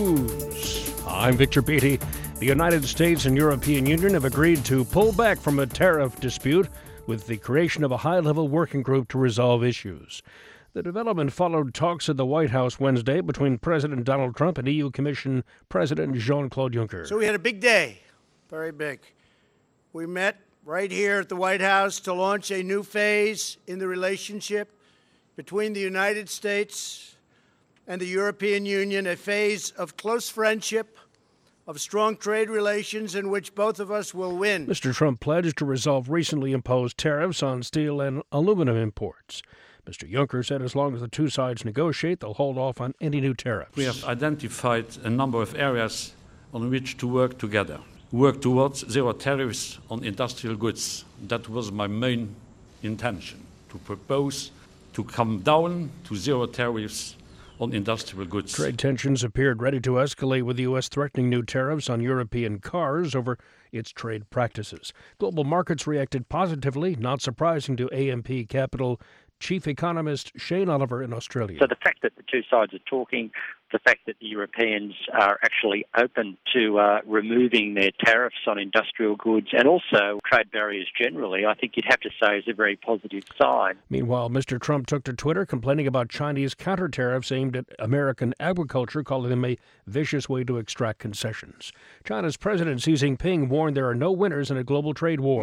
News. I'm Victor Beatty. The United States and European Union have agreed to pull back from a tariff dispute with the creation of a high-level working group to resolve issues. The development followed talks at the White House Wednesday between President Donald Trump and EU Commission President Jean-Claude Juncker. So we had a big day, very big. We met right here at the White House to launch a new phase in the relationship between the United States and the European Union, a phase of close friendship, of strong trade relations in which both of us will win. Mr. Trump pledged to resolve recently imposed tariffs on steel and aluminum imports. Mr. Juncker said as long as the two sides negotiate, they'll hold off on any new tariffs. We have identified a number of areas on which to work together. Work towards zero tariffs on industrial goods. That was my main intention, to propose to come down to zero tariffs on industrial goods. Trade tensions appeared ready to escalate with the U.S. threatening new tariffs on European cars over its trade practices. Global markets reacted positively, not surprising to AMP Capital Chief Economist Shane Oliver in Australia. So the fact that the two sides are talking, the fact that the Europeans are actually open to removing their tariffs on industrial goods and also trade barriers generally, I think you'd have to say is a very positive sign. Meanwhile, Mr. Trump took to Twitter complaining about Chinese counter-tariffs aimed at American agriculture, calling them a vicious way to extract concessions. China's President Xi Jinping warned there are no winners in a global trade war.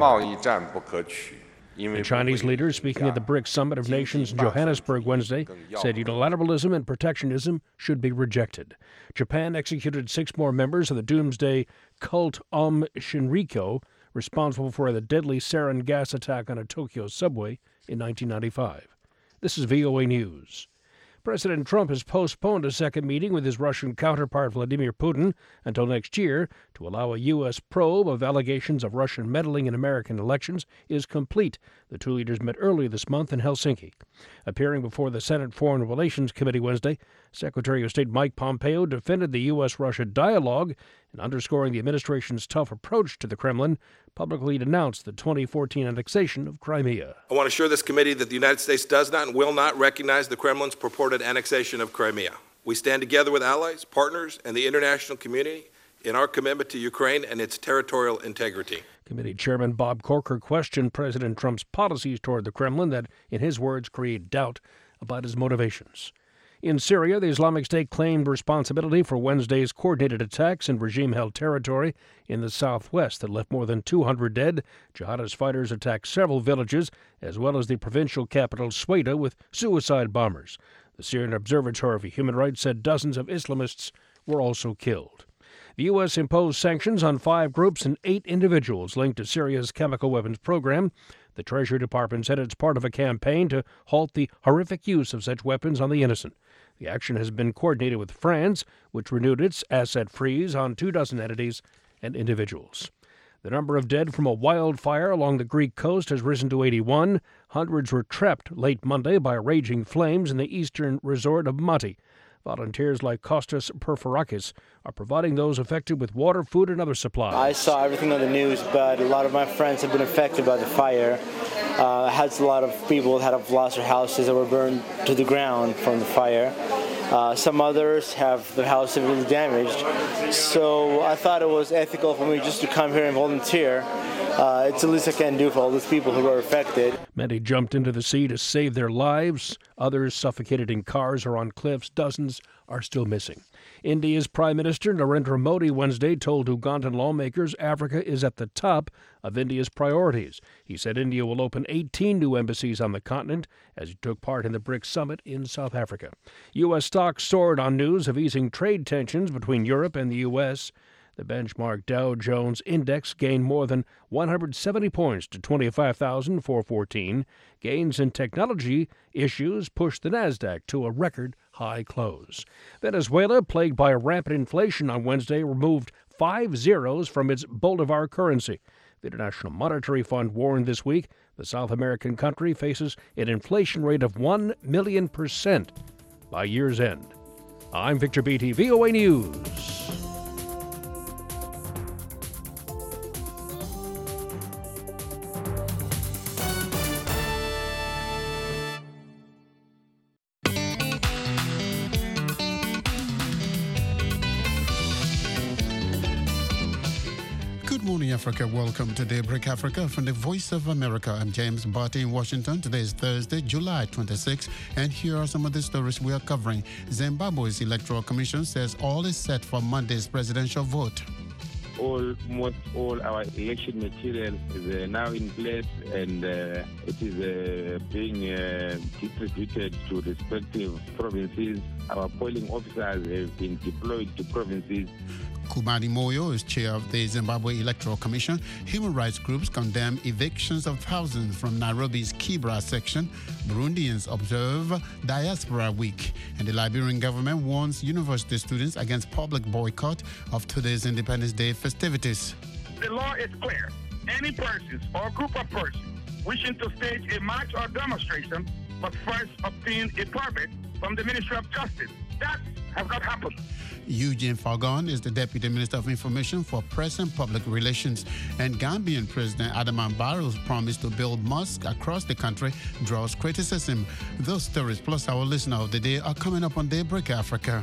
The Chinese leader, speaking at the BRICS Summit of Nations in Johannesburg Wednesday, said unilateralism and protectionism should be rejected. Japan executed 6 more members of the doomsday cult Aum Shinrikyo, responsible for the deadly sarin gas attack on a Tokyo subway in 1995. This is VOA News. President Trump has postponed a second meeting with his Russian counterpart Vladimir Putin until next year to allow a U.S. probe of allegations of Russian meddling in American elections is complete. The two leaders met early this month in Helsinki. Appearing before the Senate Foreign Relations Committee Wednesday, Secretary of State Mike Pompeo defended the U.S.-Russia dialogue and, underscoring the administration's tough approach to the Kremlin, publicly denounced the 2014 annexation of Crimea. I want to assure this committee that the United States does not and will not recognize the Kremlin's purported annexation of Crimea. We stand together with allies, partners, and the international community in our commitment to Ukraine and its territorial integrity. Committee Chairman Bob Corker questioned President Trump's policies toward the Kremlin that, in his words, create doubt about his motivations. In Syria, the Islamic State claimed responsibility for Wednesday's coordinated attacks in regime-held territory in the southwest that left more than 200 dead. Jihadist fighters attacked several villages, as well as the provincial capital, Sweda, with suicide bombers. The Syrian Observatory for Human Rights said dozens of Islamists were also killed. The U.S. imposed sanctions on 5 groups and 8 individuals linked to Syria's chemical weapons program. The Treasury Department said it's part of a campaign to halt the horrific use of such weapons on the innocent. The action has been coordinated with France, which renewed its asset freeze on 24 entities and individuals. The number of dead from a wildfire along the Greek coast has risen to 81. Hundreds were trapped late Monday by raging flames in the eastern resort of Mati. Volunteers like Kostas Perforakis are providing those affected with water, food, and other supplies. I saw everything on the news, but a lot of my friends have been affected by the fire. I had a lot of people that have lost their houses that were burned to the ground from the fire. Some others have their house severely damaged. So I thought it was ethical for me just to come here and volunteer. It's the least I can do for all those people who are affected. Many jumped into the sea to save their lives. Others suffocated in cars or on cliffs. Dozens are still missing. India's Prime Minister Narendra Modi Wednesday told Ugandan lawmakers Africa is at the top of India's priorities. He said India will open 18 new embassies on the continent as he took part in the BRICS summit in South Africa. U.S. stocks soared on news of easing trade tensions between Europe and the U.S. The benchmark Dow Jones Index gained more than 170 points to 25,414. Gains in technology issues pushed the Nasdaq to a record high close. Venezuela, plagued by rampant inflation on Wednesday, removed 5 zeros from its Bolivar currency. The International Monetary Fund warned this week the South American country faces an inflation rate of 1,000,000% by year's end. I'm Victor Beatty, VOA News. morning, Africa. Welcome to Daybreak Africa from the Voice of America. I'm James Barty in Washington. Today is Thursday, July 26, and here are some of the stories we are covering. Zimbabwe's Electoral Commission says all is set for Monday's presidential vote. Almost all our election material is now in place, and it is being distributed to respective provinces. Our polling officers have been deployed to provinces. Khumalo Moyo is chair of the Zimbabwe Electoral Commission. Human rights groups condemn evictions of thousands from Nairobi's Kibra section. Burundians observe Diaspora Week. And the Liberian government warns university students against public boycott of today's Independence Day festivities. The law is clear. Any persons or group of persons wishing to stage a march or demonstration must first obtain a permit from the Ministry of Justice. That has not happened. Eugene Fagon is the Deputy Minister of Information for Press and Public Relations. And Gambian President Adama Barrow's promise to build mosques across the country draws criticism. Those stories plus our listener of the day are coming up on Daybreak Africa.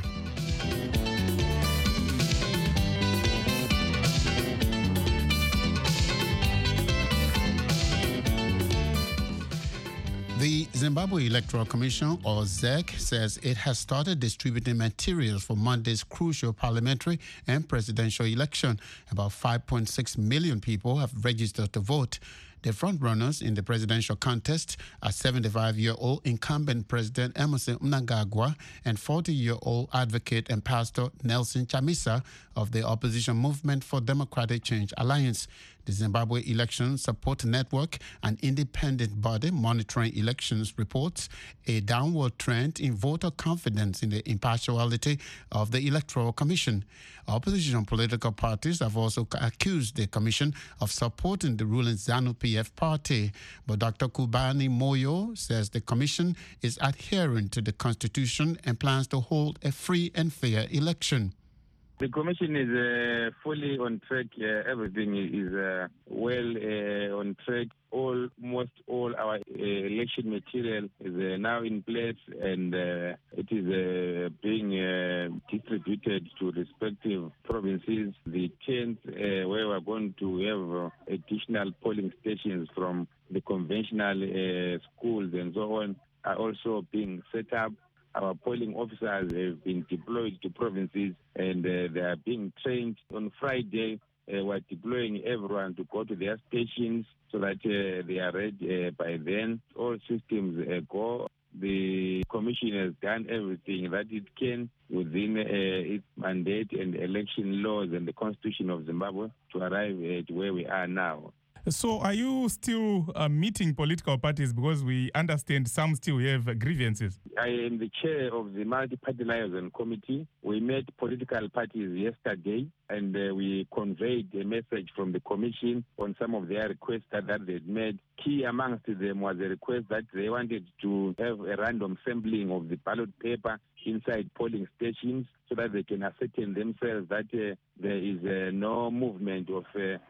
The Zimbabwe Electoral Commission, or ZEC, says it has started distributing materials for Monday's crucial parliamentary and presidential election. About 5.6 million people have registered to vote. The frontrunners in the presidential contest are 75-year-old incumbent President Emmerson Mnangagwa and 40-year-old advocate and pastor Nelson Chamisa of the opposition Movement for Democratic Change Alliance. The Zimbabwe Election Support Network, an independent body monitoring elections, reports a downward trend in voter confidence in the impartiality of the Electoral Commission. Opposition political parties have also accused the Commission of supporting the ruling ZANU-PF party. But Dr. Khumalo Moyo says the Commission is adhering to the Constitution and plans to hold a free and fair election. The Commission is fully on track. Everything is well on track. Almost all our election material is now in place, and it is being distributed to respective provinces. The 10th, where we're going to have additional polling stations from the conventional schools and so on, are also being set up. Our polling officers have been deployed to provinces, and they are being trained. On Friday, we're deploying everyone to go to their stations so that they are ready by then. All systems go. The Commission has done everything that it can within its mandate and election laws and the Constitution of Zimbabwe to arrive at where we are now. So are you still meeting political parties, because we understand some still have grievances? I am the chair of the Multi-Party Liaison Committee. We met political parties yesterday, and we conveyed a message from the Commission on some of their requests that they'd made. Key amongst them was a request that they wanted to have a random sampling of the ballot paper inside polling stations so that they can ascertain themselves that there is no movement of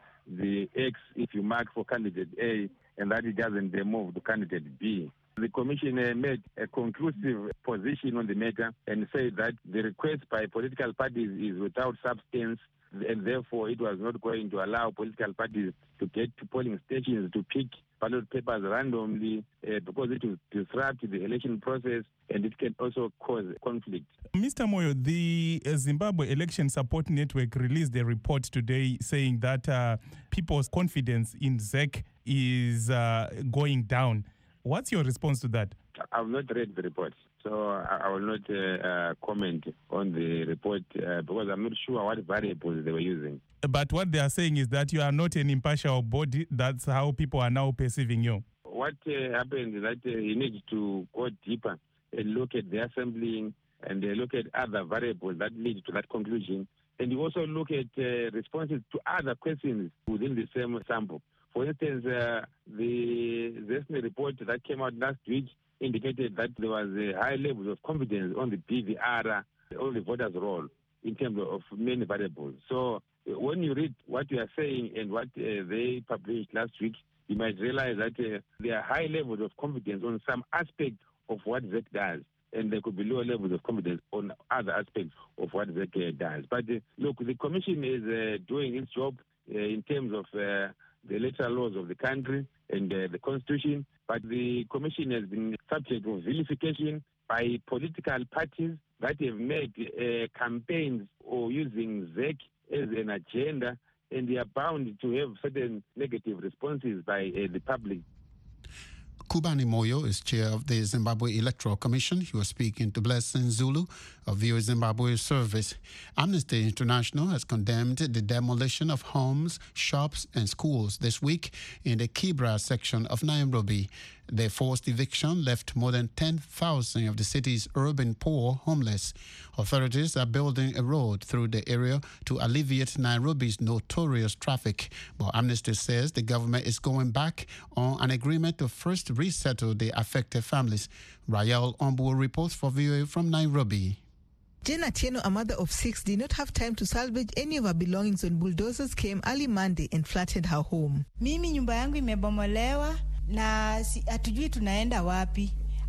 the X if you mark for candidate A, and that it doesn't move to candidate B. The Commission made a conclusive position on the matter and said that the request by political parties is without substance, and therefore it was not going to allow political parties to get to polling stations to pick ballot papers randomly because it will disrupt the election process and it can also cause conflict. Mr. Moyo, the Zimbabwe Election Support Network released a report today saying that people's confidence in ZEC is going down. What's your response to that? I've not read the report, so I will not comment on the report because I'm not sure what variables they were using. But what they are saying is that you are not an impartial body. That's how people are now perceiving you. What happened is that you need to go deeper and look at the assembling and look at other variables that lead to that conclusion. And you also look at responses to other questions within the same sample. For instance, the ZESNE report that came out last week indicated that there was a high level of confidence on the BVR, on the voters' roll, in terms of many variables. So when you read what you are saying and what they published last week, you might realize that there are high levels of confidence on some aspect of what ZEC does, and there could be lower levels of confidence on other aspects of what ZEC does. But look, the Commission is doing its job. in terms of the electoral laws of the country and the constitution. But the commission has been subject of vilification by political parties that have made campaigns or using ZEC as an agenda, and they are bound to have certain negative responses by the public. Kubani Moyo is chair of the Zimbabwe Electoral Commission. He was speaking to Blessing Zulu of VOA Zimbabwe Service. Amnesty International has condemned the demolition of homes, shops, and schools this week in the Kibra section of Nairobi. The forced eviction left more than 10,000 of the city's urban poor homeless. Authorities are building a road through the area to alleviate Nairobi's notorious traffic. But Amnesty says the government is going back on an agreement to first resettle the affected families. Rael Ombu reports for VOA from Nairobi. Jenna Tieno, a mother of 6, did not have time to salvage any of her belongings when bulldozers came early Monday and flattened her home. Mimi nyumba yangu imebomolewa na hatujui tunaenda wapi.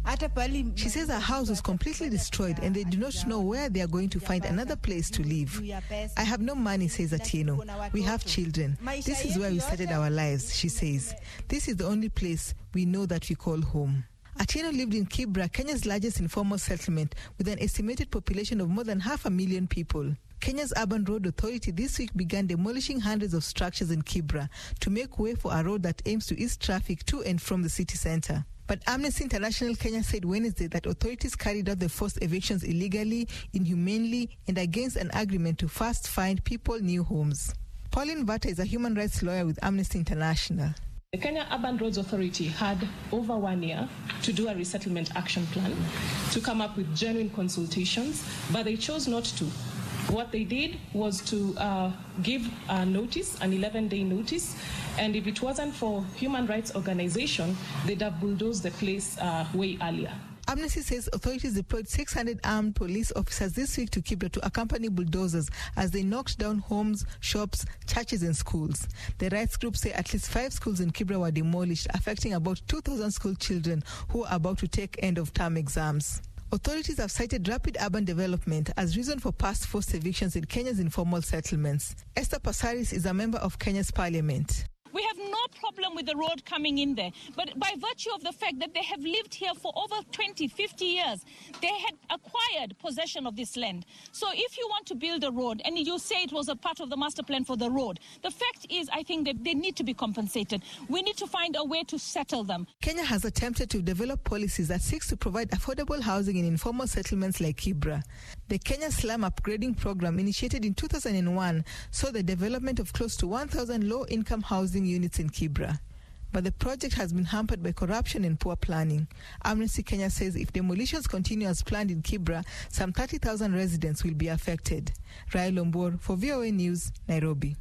She says her house was completely destroyed and they do not know where they are going to find another place to live. I have no money, says Atieno. We have children. This is where we started our lives, she says. This is the only place we know that we call home. Atieno lived in Kibra, Kenya's largest informal settlement, with an estimated population of more than 500,000 people. Kenya's Urban Road Authority this week began demolishing hundreds of structures in Kibra to make way for a road that aims to ease traffic to and from the city center. But Amnesty International Kenya said Wednesday that authorities carried out the forced evictions illegally, inhumanely, and against an agreement to first find people new homes. Pauline Vata is a human rights lawyer with Amnesty International. The Kenya Urban Roads Authority had over 1 year to do a resettlement action plan, to come up with genuine consultations, but they chose not to. What they did was to give a notice, an 11-day notice, and if it wasn't for human rights organization, they'd have bulldozed the place way earlier. Amnesty says authorities deployed 600 armed police officers this week to Kibra to accompany bulldozers as they knocked down homes, shops, churches, and schools. The rights group say at least 5 schools in Kibra were demolished, affecting about 2,000 school children who are about to take end-of-term exams. Authorities have cited rapid urban development as reason for past forced evictions in Kenya's informal settlements. Esther Passaris is a member of Kenya's parliament. We have no problem with the road coming in there, but by virtue of the fact that they have lived here for over 20, 50 years, they had acquired possession of this land. So if you want to build a road and you say it was a part of the master plan for the road, the fact is I think that they need to be compensated. We need to find a way to settle them. Kenya has attempted to develop policies that seeks to provide affordable housing in informal settlements like Kibra. The Kenya Slum Upgrading Program, initiated in 2001, saw the development of close to 1,000 low-income housing units in Kibra. But the project has been hampered by corruption and poor planning. Amnesty Kenya says if demolitions continue as planned in Kibra, some 30,000 residents will be affected. Rael Ombor for VOA News, Nairobi.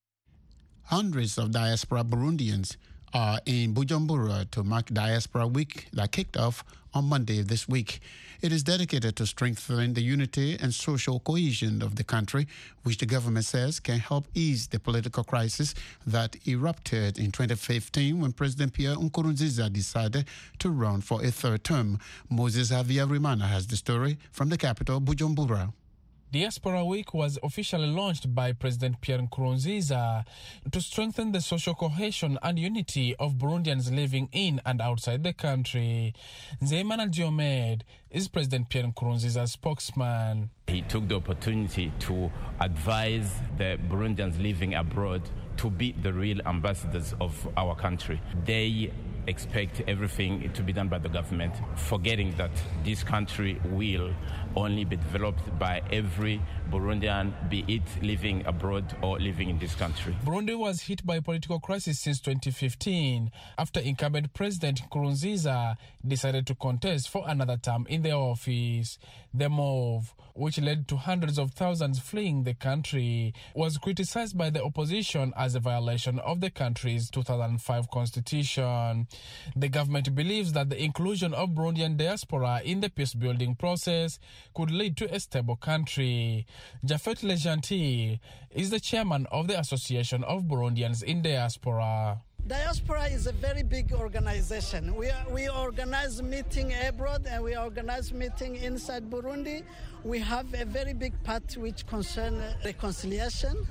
Hundreds of diaspora Burundians are in Bujumbura to mark Diaspora Week that kicked off on Monday this week. It is dedicated to strengthening the unity and social cohesion of the country, which the government says can help ease the political crisis that erupted in 2015 when President Pierre Nkurunziza decided to run for a third term. Moses Javier Rimana has the story from the capital, Bujumbura. Diaspora Week was officially launched by President Pierre Nkurunziza to strengthen the social cohesion and unity of Burundians living in and outside the country. Nzeimana Diomed is President Pierre Nkurunziza's spokesman. He took the opportunity to advise the Burundians living abroad to be the real ambassadors of our country. They expect everything to be done by the government, forgetting that this country will only be developed by every Burundian, be it living abroad or living in this country. Burundi was hit by a political crisis since 2015 after incumbent President Nkurunziza decided to contest for another term in the office. The move, which led to hundreds of thousands fleeing the country, was criticized by the opposition as a violation of the country's 2005 constitution. The government believes that the inclusion of Burundian diaspora in the peace-building process could lead to a stable country. Jafet Legentil is the chairman of the Association of Burundians in Diaspora. Diaspora is a very big organization. We organize meeting abroad and we organize meeting inside Burundi. We have a very big part which concerns reconciliation.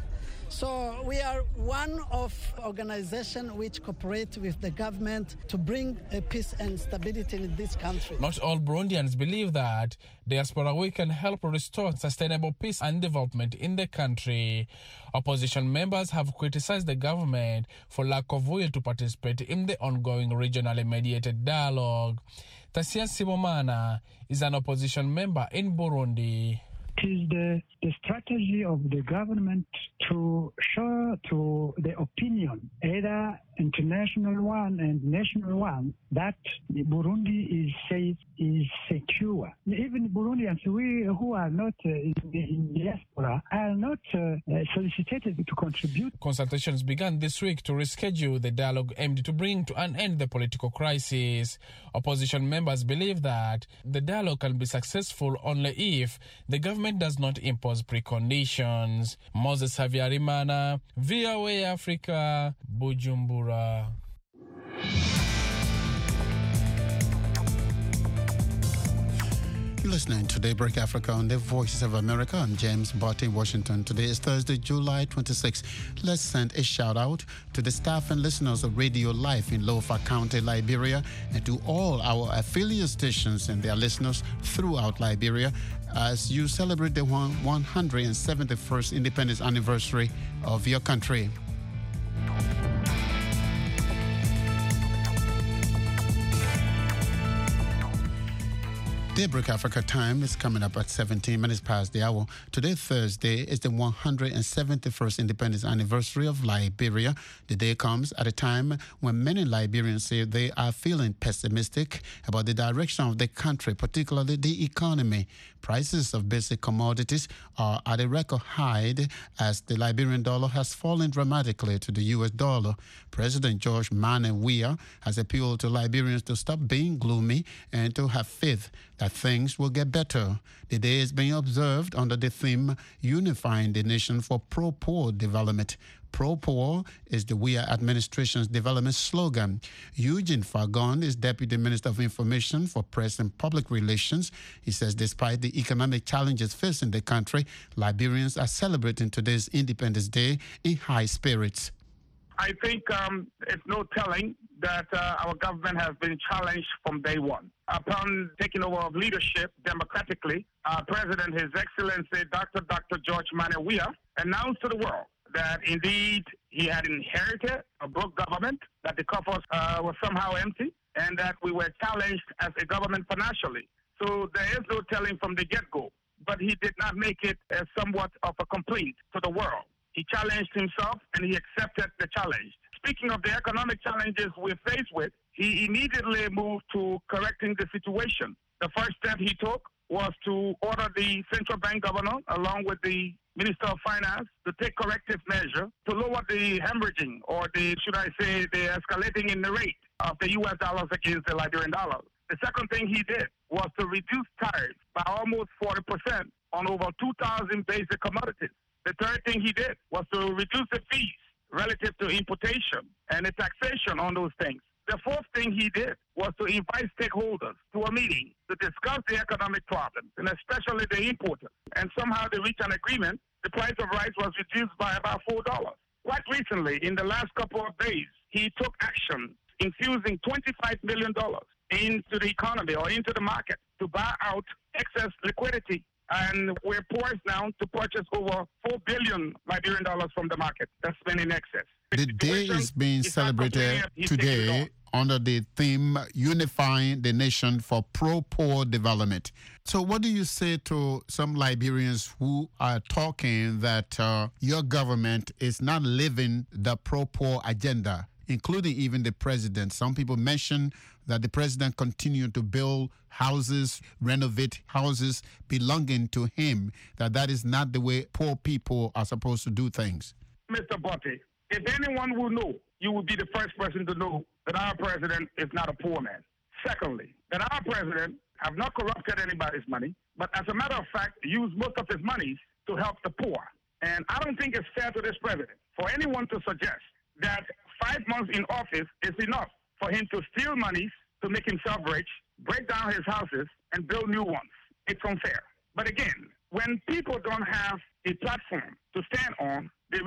So we are one of organizations which cooperate with the government to bring peace and stability in this country. Not all Burundians believe that Diaspora Week can help restore sustainable peace and development in the country. Opposition members have criticized the government for lack of will to participate in the ongoing regionally mediated dialogue. Tasia Sibomana is an opposition member in Burundi. It is the strategy of the government to show to the opinion, either international one and national one, that Burundi is safe, is secure. Even Burundians, we who are not in diaspora, are not solicited to contribute. Consultations began this week to reschedule the dialogue aimed to bring to an end the political crisis. Opposition members believe that the dialogue can be successful only if the government does not impose preconditions. Moses Havyarimana, VOA Africa, Bujumbura. You're listening to Daybreak Africa on the Voices of America. I'm James Botte in Washington. Today is Thursday, July 26. Let's send a shout out to the staff and listeners of Radio Life in Lofa County, Liberia, and to all our affiliate stations and their listeners throughout Liberia as you celebrate the 171st independence anniversary of your country. Daybreak Africa time is coming up at 17 minutes past the hour. Today, Thursday, is the 171st independence anniversary of Liberia. The day comes at a time when many Liberians say they are feeling pessimistic about the direction of the country, particularly the economy. Prices of basic commodities are at a record high as the Liberian dollar has fallen dramatically to the US dollar. President George Manneh Weah has appealed to Liberians to stop being gloomy and to have faith that things will get better. The day is being observed under the theme Unifying the Nation for Pro-Poor Development. Pro-Poor is the Weah administration's development slogan. Eugene Fagon is Deputy Minister of Information for Press and Public Relations. He says despite the economic challenges facing the country, Liberians are celebrating today's Independence Day in high spirits. I think it's no telling that our government has been challenged from day one. Upon taking over of leadership democratically, our President, His Excellency Dr. George Manneh Weah, announced to the world that indeed he had inherited a broke government, that the coffers were somehow empty, and that we were challenged as a government financially. So there is no telling from the get-go. But he did not make it as somewhat of a complaint to the world. He challenged himself, and he accepted the challenge. Speaking of the economic challenges we're faced with, he immediately moved to correcting the situation. The first step he took was to order the central bank governor, along with the Minister of Finance, to take corrective measure to lower the hemorrhaging, or the escalating in the rate of the U.S. dollars against the Liberian dollar. The second thing he did was to reduce tariffs by almost 40% on over 2,000 basic commodities. The third thing he did was to reduce the fees relative to importation and the taxation on those things. The fourth thing he did was to invite stakeholders to a meeting to discuss the economic problems, and especially the importers. And somehow they reached an agreement. The price of rice was reduced by about $4. Quite recently, in the last couple of days, he took action, infusing $25 million into the economy or into the market to buy out excess liquidity. And we're poised now to purchase over 4 billion Liberian dollars from the market. That's been in excess. The day is being celebrated today under the theme Unifying the Nation for Pro-Poor Development. So what do you say to some Liberians who are talking that your government is not living the pro-poor agenda, including even the president? Some people mention that the president continued to build houses, renovate houses belonging to him, that is not the way poor people are supposed to do things. Mr. Botte, if anyone will know, you will be the first person to know that our president is not a poor man. Secondly, that our president have not corrupted anybody's money, but as a matter of fact, used most of his monies to help the poor. And I don't think it's fair to this president for anyone to suggest that 5 months in office is enough for him to steal monies to make himself rich, break down his houses, and build new ones. It's unfair. But again, when people don't have a platform to stand on, they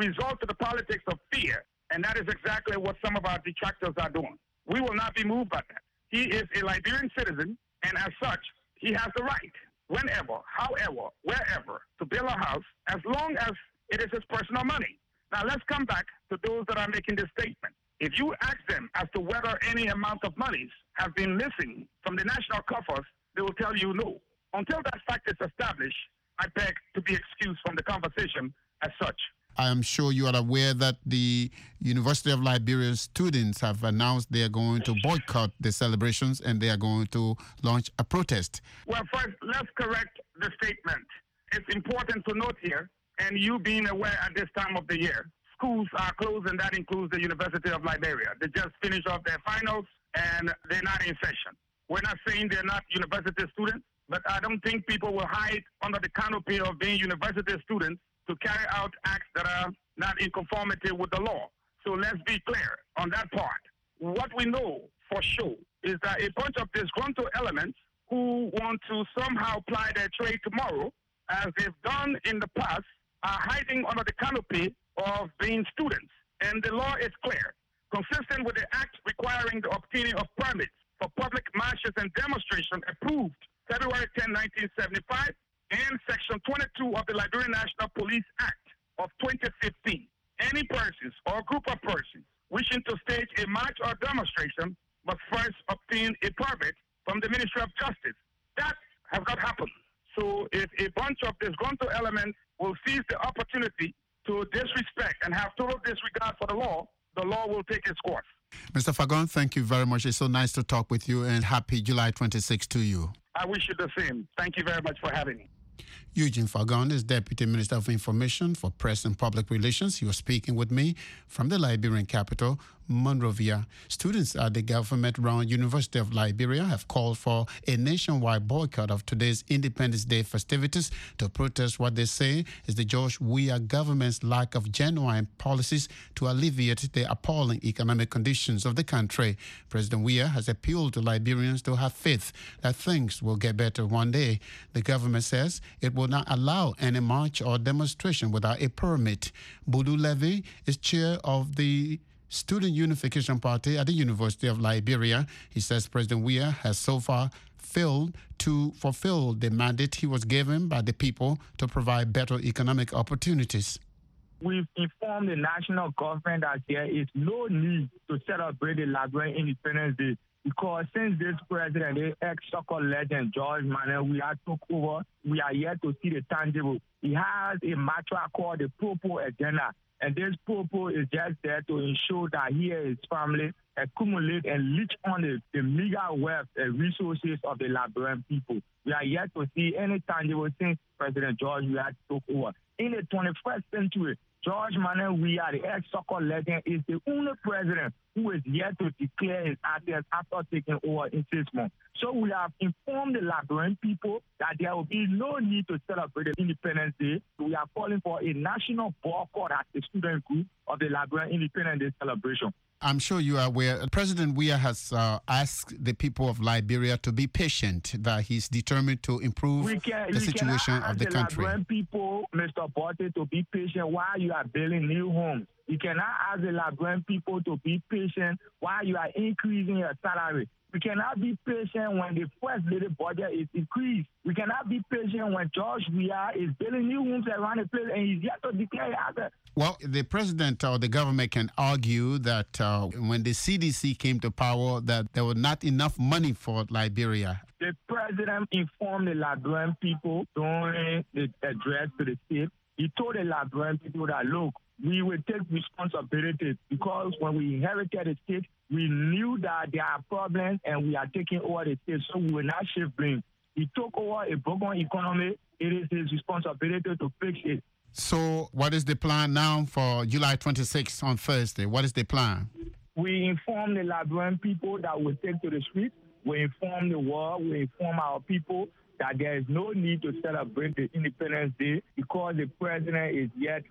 resort to the politics of fear, and that is exactly what some of our detractors are doing. We will not be moved by that. He is a Liberian citizen, and as such, he has the right, whenever, however, wherever, to build a house, as long as it is his personal money. Now, let's come back to those that are making this statement. If you ask them as to whether any amount of monies have been missing from the national coffers, they will tell you no. Until that fact is established, I beg to be excused from the conversation as such. I am sure you are aware that the University of Liberia students have announced they are going to boycott the celebrations and they are going to launch a protest. Well, first, let's correct the statement. It's important to note here, and you being aware at this time of the year, schools are closed, and that includes the University of Liberia. They just finished off their finals, and they're not in session. We're not saying they're not university students, but I don't think people will hide under the canopy of being university students to carry out acts that are not in conformity with the law. So let's be clear on that part. What we know for sure is that a bunch of disgruntled elements who want to somehow ply their trade tomorrow, as they've done in the past, are hiding under the canopy of being students. And the law is clear. Consistent with the act requiring the obtaining of permits for public marches and demonstrations approved February 10, 1975, and Section 22 of the Liberian National Police Act of 2015. Any persons or group of persons wishing to stage a march or demonstration must first obtain a permit from the Ministry of Justice. That has not happened. So if a bunch of disgruntled elements will seize the opportunity to disrespect and have total disregard for the law will take its course. Mr. Fagon, thank you very much. It's so nice to talk with you, and happy July 26 to you. I wish you the same. Thank you very much for having me. Eugene Fagon is Deputy Minister of Information for Press and Public Relations. He was speaking with me from the Liberian capital, Monrovia. Students at the government-run University of Liberia have called for a nationwide boycott of today's Independence Day festivities to protest what they say is the George Weah government's lack of genuine policies to alleviate the appalling economic conditions of the country. President Weah has appealed to Liberians to have faith that things will get better one day. The government says it will not allow any march or demonstration without a permit. Boudou Levy is chair of the Student Unification Party at the University of Liberia. He says President Weah has so far failed to fulfill the mandate he was given by the people to provide better economic opportunities. We've informed the national government that there is no need to celebrate the Liberian Independence Day because since this president, the ex-soccer legend George Manuel Weah took over, we are yet to see the tangible. He has a mantra called the Popo Agenda, and this Popo is just there to ensure that he and his family accumulate and leech on the meager wealth and resources of the Liberian people. We are yet to see any tangible since President George Weah took over. In the 21st century, George Manuel Weah, the ex-soccer legend, is the only president who is yet to declare his assets after taking over in 6 months. So we have informed the Liberian people that there will be no need to celebrate the Independence Day. We are calling for a national boycott as a student group of the Liberian Independence Day celebration. I'm sure you are aware, President Weah has asked the people of Liberia to be patient, that he's determined to improve the situation of the country. Liberian people, Mr. Botte, to be patient while you are building new homes. You cannot ask the Liberian people to be patient while you are increasing your salary. We cannot be patient when the first lady budget is increased. We cannot be patient when George Weah is building new homes around the place and he's yet to declare assets. Well, the president or the government can argue that when the CDC came to power, that there was not enough money for Liberia. The president informed the Liberian people during the address to the state. He told the Liberian people that, look, we will take responsibility because when we inherited the state, we knew that there are problems and we are taking over the state, so we will not shift blame. He took over a broken economy. It is his responsibility to fix it. So what is the plan now for July 26th on Thursday? What is the plan? We inform the Liberian people that we take to the streets. We inform the world. We inform our people that there is no need to celebrate the Independence Day because the president is yet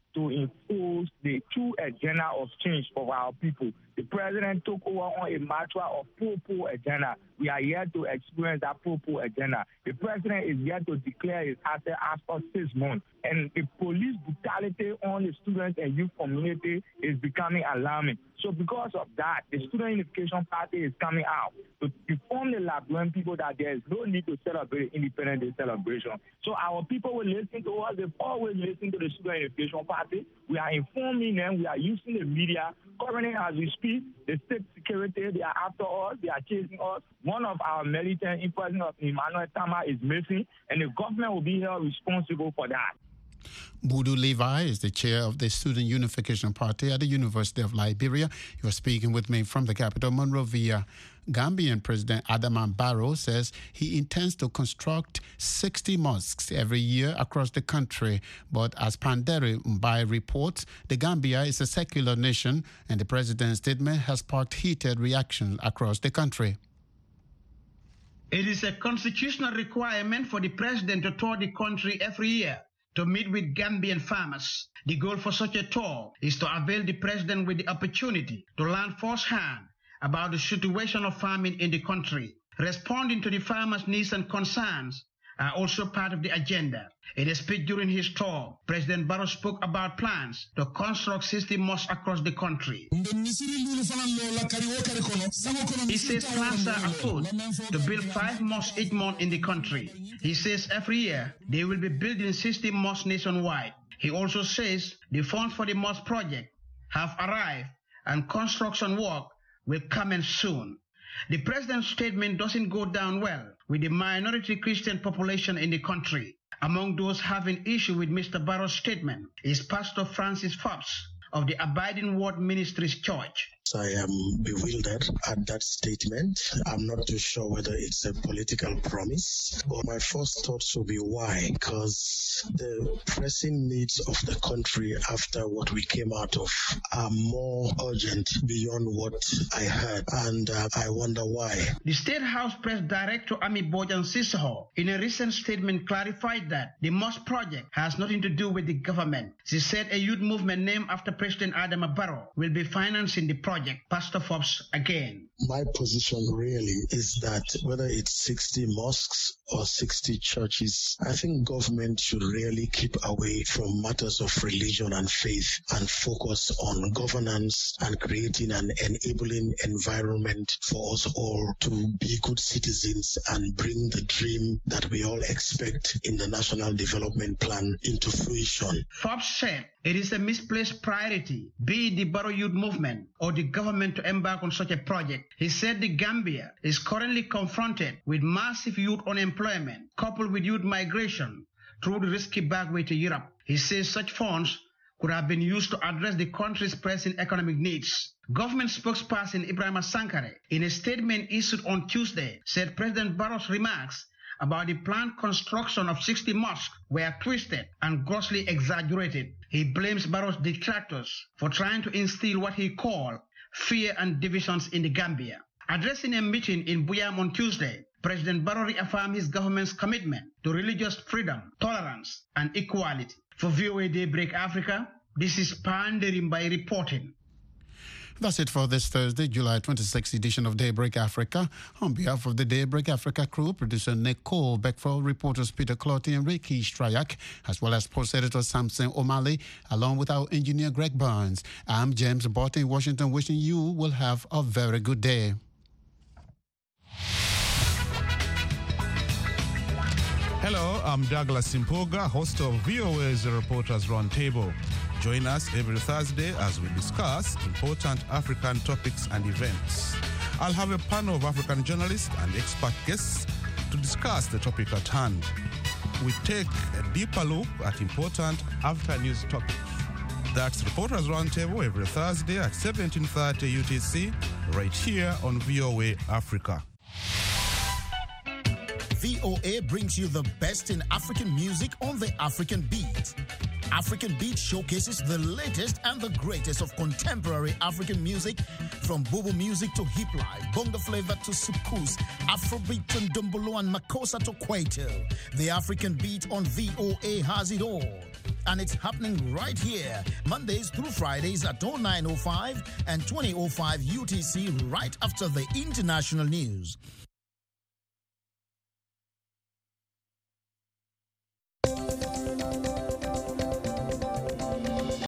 to enforce the true agenda of change of our people. The president took over on a mantra of pro agenda. We are here to experience that pro agenda. The president is here to declare his asset after 6 months. And the police brutality on the student and youth community is becoming alarming. So because of that, the Student Unification Party is coming out to inform the Liberian people that there is no need to celebrate Independence Day celebration. So our people will listen to us. They've always listened to the Student Unification Party. We are informing them. We are using the media. Currently, as we speak, the state security, they are after us. They are chasing us. One of our militants, in person of Emmanuel Tama, is missing, and the government will be held responsible for that. Budu Levi is the chair of the Student Unification Party at the University of Liberia. He was speaking with me from the capital, Monrovia. Gambian President Adama Barrow says he intends to construct 60 mosques every year across the country. But as Panderi Mbai reports, the Gambia is a secular nation, and the president's statement has sparked heated reactions across the country. It is a constitutional requirement for the president to tour the country every year to meet with Gambian farmers. The goal for such a tour is to avail the president with the opportunity to learn firsthand about the situation of farming in the country. Responding to the farmers' needs and concerns are also part of the agenda. In a speech during his tour, President Barrow spoke about plans to construct 60 mosques across the country. He says plans are afoot to build 5 mosques each month in the country. He says every year they will be building 60 mosques nationwide. He also says the funds for the mosque project have arrived and construction work will commence soon. The president's statement doesn't go down well with the minority Christian population in the country. Among those having issue with Mr. Barrow's statement is Pastor Francis Forbes of the Abiding Word Ministries Church. I am bewildered at that statement. I'm not too sure whether it's a political promise, but my first thoughts will be why, because the pressing needs of the country after what we came out of are more urgent beyond what I heard, and I wonder why. The State House Press Director Ami Bojan Sissoho in a recent statement clarified that the mosque project has nothing to do with the government. She said a youth movement named after President Adama Barrow will be financing the project. Pastor Forbes again. My position really is that whether it's 60 mosques or 60 churches, I think government should really keep away from matters of religion and faith and focus on governance and creating an enabling environment for us all to be good citizens and bring the dream that we all expect in the National Development Plan into fruition. Forbes said it is a misplaced priority, be it the Barrow Youth Movement or the government, to embark on such a project. He said the Gambia is currently confronted with massive youth unemployment coupled with youth migration through the risky backway to Europe. He says such funds could have been used to address the country's pressing economic needs. Government spokesperson Ibrahim Sankare, in a statement issued on Tuesday, said President Barrow's remarks about the planned construction of 60 mosques were twisted and grossly exaggerated. He blames Barrow's detractors for trying to instill what he called fear and divisions in the Gambia. Addressing a meeting in Buyam on Tuesday, President Barrow reaffirmed his government's commitment to religious freedom, tolerance, and equality. For VOA Daybreak Africa, this is Panderi Mbai reporting. That's it for this Thursday, July 26th edition of Daybreak Africa. On behalf of the Daybreak Africa crew, producer Nicole Beckford, reporters Peter Clotty and Ricky Strayak, as well as post editor Samson O'Malley, along with our engineer Greg Burns. I'm James Barton in Washington, wishing you will have a very good day. Hello, I'm Douglas Simpoga, host of VOA's Reporters Roundtable. Join us every Thursday as we discuss important African topics and events. I'll have a panel of African journalists and expert guests to discuss the topic at hand. We take a deeper look at important African news topics. That's Reporters Roundtable every Thursday at 17:30 UTC, right here on VOA Africa. VOA brings you the best in African music on the African Beat. African Beat showcases the latest and the greatest of contemporary African music, from Bobo music to hip life, bongo flavor to soukous, Afrobeat and Dumbolo and Makossa to Kwaito. The African Beat on VOA has it all. And it's happening right here, Mondays through Fridays at 09:05 and 20:05 UTC, right after the international news.